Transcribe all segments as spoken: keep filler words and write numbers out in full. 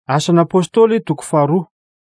Asan'ny apôstôly toko faharoa.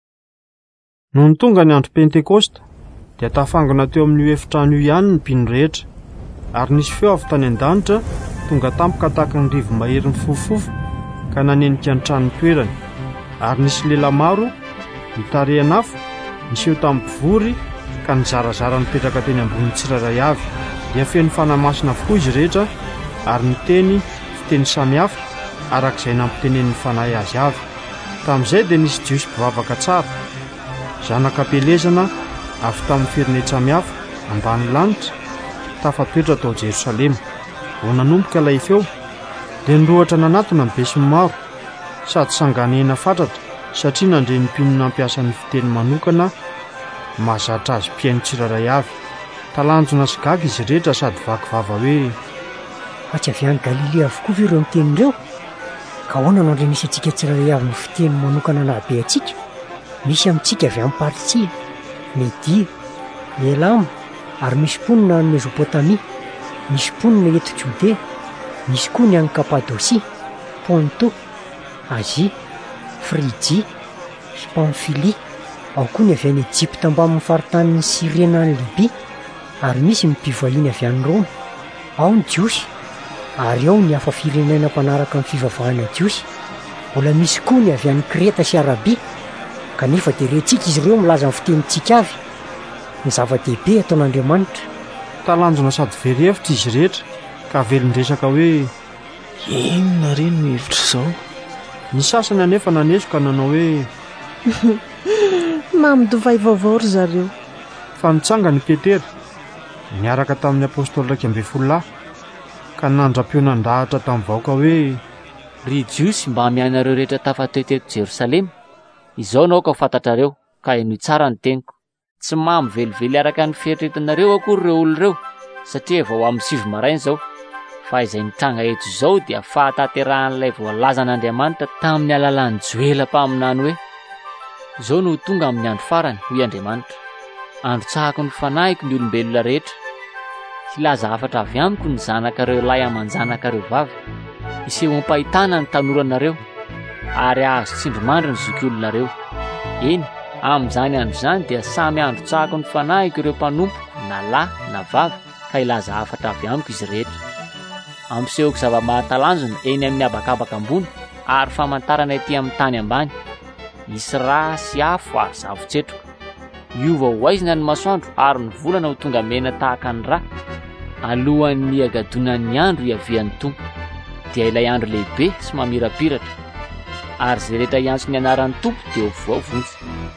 Nohon tonga ny andro Pentekosta dia tafangana teo amin'ny efitrano ihany ny mpino rehetra, ary nisy feo avy tany an-danitra tonga tampoka tahaka ny rivo mahery mifofofo ka nanenika ny trano toerany, ary nisy lehilahy maro mitarehana afo niseho tamin'ny mpivory ka nizarazara nipetraka teny ambony tsiraray avy. Dia feno fanamasina avokoa izy rehetra ary miteny fiteny samihafa arak'izay nampitenen'ny fanahy azy avy. Tamin'izay dia nisy jiosy mpivavaka tsara, zanak'am-pelezana avy tamin'ny firenena samihafa ambany lanitra, tafatoetra tao Jerosalema. Vao nanomboka ilay feo dia nirohatra nanatona ny be sy ny maro, sady sanganena fatratra satria nandre ny mpino nampiasa ny fiteny manokana mahazatra azy mpiaino tsiraray avy. Talanjona sy gaga izy rehetra sady vaky vava hoe: "Atsy avy any Galilea avokoa ve ireo mitenin'ireo? Ka ahoana no andre misy antsika tsiraray avy ny fiteny manokana nahabe antsika? Misy amintsika avy amin'ny Partsia, Media, Elama, ary misy mponina any Mesopotamia, misy mponina eto Jodea, misy koa ny any Kapadosia, Ponto, Azia, Frigia, sy Pamfilia, ao koa ny avy any Ejipta ambamin'ny faritanin'ny Sirena any Libia, ary misy ny mpivahiny avy any Roma, ao ny jiosy, ary ao ny hafa firenena mpanaraka amin'ny fivavahana jiosy. Mbola misy koa ny avy any Kreta sy Arabia, kanefa dia rentsika izy ireo milaza ny fitenitsika avy, ny zava-dehibe ataon'Andriamanitra." Talanjona sady very hevitra izy rehetra ka velon-dresaka hoe: "Inona ry ny hevitra izao?" Ny sasany anefa naneso ka nanao hoe: "Mamidovay vaovao ry zareo." Fa nitsanga ny Petera niaraka tamin'ny apôstôly iraika ambin'ny folo lahy ka nandram-pionandahatra tamin'ny vahoaka hoe: "Ry jiosy mba mianareo rehetra tafatoy teto Jerosalema, izao nao ka ho fantatrareo ka inoy tsara ny teniko. Tsy mampivelively araka ny fieritreretanareo akory ireo olo ireo, satria vao amin'ny sivy maraina izao, fa izay nitranga eto izao dia fahataterahan'ilay voalazan'Andriamanitra tamin'ny alalan'ny Joela mpaminany hoe: Izao no tonga amin'ny andro farany, hoy Andriamanitra. Androtsahako ny fanahiko ny olombelona rehetra. Hilaza hafatra avy amiko ny zanakareo lahy aman-janakareo vavy. Iseho ampahitana ny tanoranareo, ary ahazo tsindrimandry ny zokiolonareo. Eny, amin'izany andro izany dia samy androtsahako ny fanahiko ireo mpanompo na lahy na vavy, ka hilaza hafatra avy amiko izy rehetra. Ampisehoko zava-mahatalanjona eny amin'ny habakabaka ambony, ary famantarana ety amin'ny tany ambany. Isy rà sy afo ary zavotsetroka. Iova ho aizina ny masoandro ary ny volana ho tonga mena tahaka ny rà, alohan'ny agadonan'ny andro iavian'ny tonga. Dia ilay andro lehibe sy mamirapiratra, ary izay rehetra iantso ny anaran'ny Tompo dia ho voao vonjy.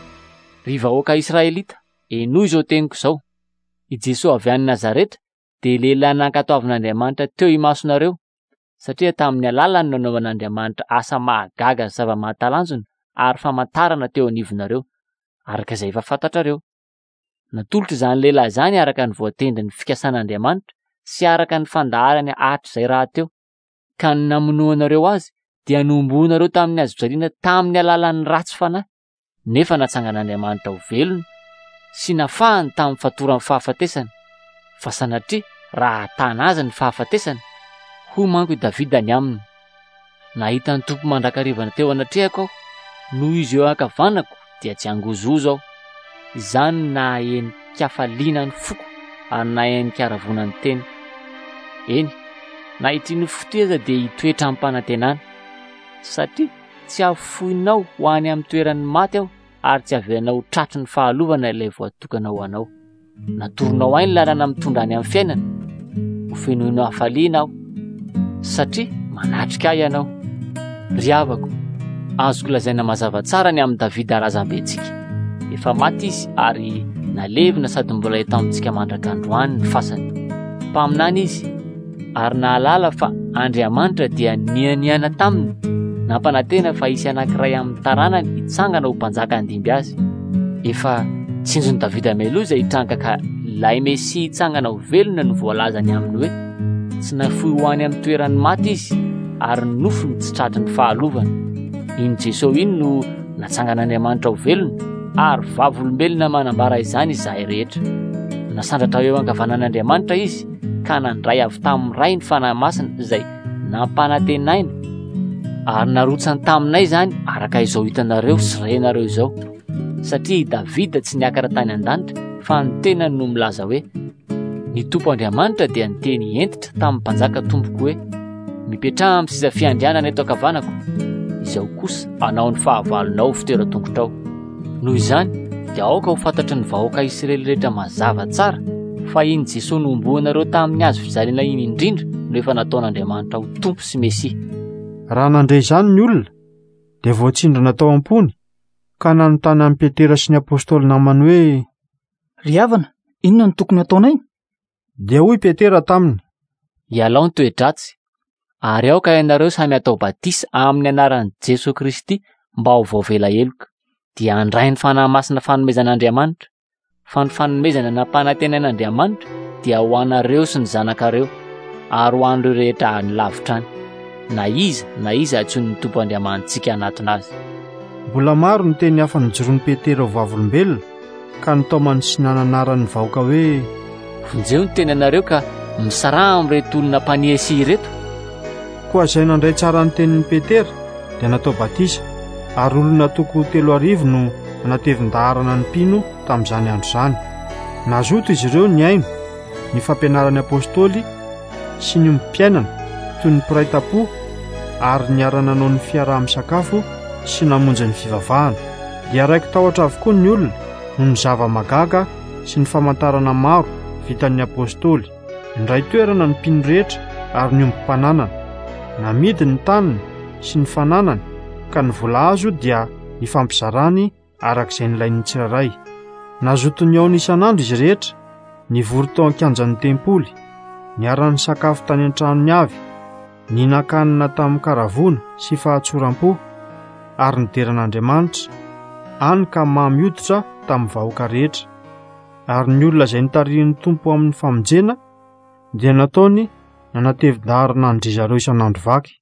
Ry vahoaka Israelita, enoy izao teniko izao: I Jesosy avy any Nazareta dia lehilahy nankatoavin'Andriamanitra teo imasonareo, satria tamin'ny alalany nanaovan'Andriamanitra asa mahagaga sy zava-mahatalanjona ary famantarana teo anivonareo, araka izay efa fantatrareo. Natolotra izany lehilahy izany araka ny voatendry ny fikasan'Andriamanitra sy araka ny fandaharany ahatra izay raha teo, ka ny namonoanareo azy dia nombonareo tamin'ny hazojaliana tamin'ny alalan'ny ratsy fanahy, nefa natsangan'Andriamanitra ho velona sy nafahany tamin'ny fatoran'ny fahafatesana. Fa sanatria raha hatana azy ny fahafatesana, hoy manko i Davida ny aminy: "Nahita ny Tompo mandrakarivana teo anatrehako aho, noho izy eo ankavanako dia tsy hangozozo aho." Izany nahenin-kafaliana ny foko ary nahenin-karavona ny teny. Eny, nahitriny fotoeza dia hitoetra amin'ny mpanantenana, satria tsy afoinao ho any amin'ny toeran'ny maty aho, ary tsy avelanao tratry ny fahalovana ilay voatokana ho anao. Natoronao ainy lalana mitondra any amin'ny fiainana, ho fenoinao hafaliana aho, satria manatrika ahy ianao. Ry havako, azoko lazaina mazava tsara ny amin'ny Davida razam-bentsika. Efa maty izy ary nalevina sady mbola eto amintsika mandrak'androany ny fasany. Mpaminany izy ary nahalala fa Andriamanitra dia nianiana taminy, nampanantena fa isy anankiray amin'ny taranany hitsangana ho mpanjaka handimby azy. Efa tsinjon'i Davida meloza hitranga ka ilay Mesia hitsangana ho velona no voalazany aminy hoe: Tsy nafoy ho any amin'ny toeran'ny maty izy, ary ny nofony tsy tratry ny fahalovana. Iny Jesosy iny no natsangan'Andriamanitra ho velona, ary vavolombelona manambara izany izahay rehetra. Nasandratra eo ankavanan'Andriamanitra izy, ka nandray avy tamin'ny ray ny fanahy masina izay nampanantenaina ary narotsany taminay izany araka izao hitanareo sy renareo izao, satria Davida tsy niakatra tany an-danitra fa ny tenany no milaza hoe ny Tompo Andriamanitra dia niteny entitra tamin'ny mpanjaka tompoko hoe mipetraha amin'ny seza fiandrianana eto ankavanako, izao kosa anao ny fahavalonao fitoeran-tongotrao. Noho izany dia aoka ho fantatry ny vahoaka Israely rehetra mazava tsara fa iny Jesosy nomboanareo tamin'ny hazo fijaliana iny indrindra no efa nataon'Andriamanitra ho Tompo sy Mesia. Raha nandray izany ny olona dia voatsindrana tao am-pony ka nanontany an'i Petera sy ny apôstôly namany hoe ry havana, inona no tokony ataonay? Dia hoy Petera taminy, ialao ny toe-dratsy ary aoka ianareo samy atao batisa amin'ny anaran'i Jesosy Kristy mba ho vaovela heloka, dia handray ny fanahy masina fanomezan'Andriamanitra. Fa ny fanomezana nampanantenan'Andriamanitra dia ho anareo sy ny zanakareo ary ho an'ireo rehetra any lavitra any, na iza na iza antsoin'ny Tompo Andriamantsika anatona azy. Mbola maro ny teny hafa nijoroan'i Petera ho vavolombelona ka nitaomany sy nananarany vahoaka hoe vonjeo ny teny anareo ka misaraha amin'ireto olona mpaniesy ireto. Koa izay nandray tsara ny tenin'i Petera dia natao batisa, ary olona toko telo arivo no natevin-daharana ny mpino tamin'izany andro izany. Nazoto izy ireo ny aino, ny fampianaran'ny apôstôly sy ny ombi-piainana toy ny mpiray tam-po ary niara-nanao ny fiaraha-misakafo sy namonjy ny fivavahana. Dia raiky tahotra avokoa ny olona no ny zava-magaga sy ny famantarana maro vitan'ny apôstôly. Indray toerana ny mpino rehetra ary ny ombi-pananana, namidy ny taniny sy ny fananany, ka ny vola azo dia ny fampizarany arak'izay nilain'ny tsirairay. Nazoto ny ao isan'andro izy rehetra, nivory tao an-kianjan'ny tempoly, niara-ny sakafo tany an-tranony avy, ninan-kanina tamin'ny karavona sy fahatsoram-po, ary nideran'Andriamanitra any ka mamy hoditra tamin'ny vahoaka rehetra. Ary ny olona izay nitarihin'ny Tompo amin'ny famonjena dia nataony nanatevin-daharana ny ry zareo isan'andro vaky.